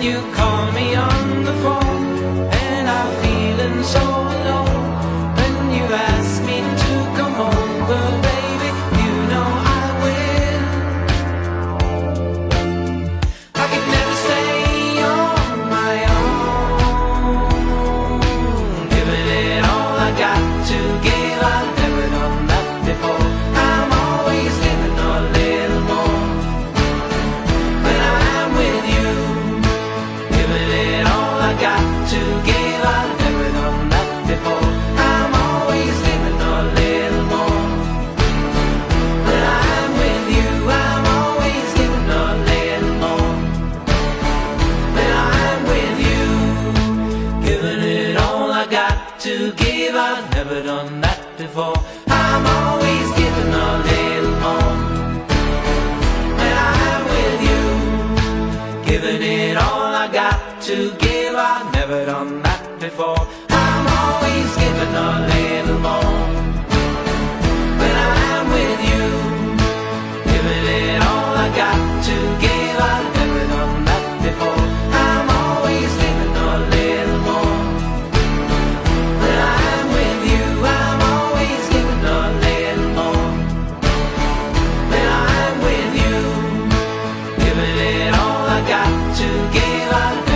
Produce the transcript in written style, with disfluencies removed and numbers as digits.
you call me on the phone, and I'm feeling so alone. When you ask me to come over, baby, you know I will. I could never stay on my own, giving it all I got to give. I've never done that before. I'm always giving a little more when I'm with you, giving it all I got to give. I've never done that before. I'm always giving a little more when I'm with you. I'm always giving a little more when I'm with you, giving it all I got to give. I've never done that before. I'm always giving a little more when I'm with you, giving it all I got to give. I've never done that before. I'm always giving a little more when I'm with you, giving it all I got to give. I've never done that before. I'm always giving a little more when I'm with you. I'm always giving a little more when I'm with you, giving it all I got to give. I've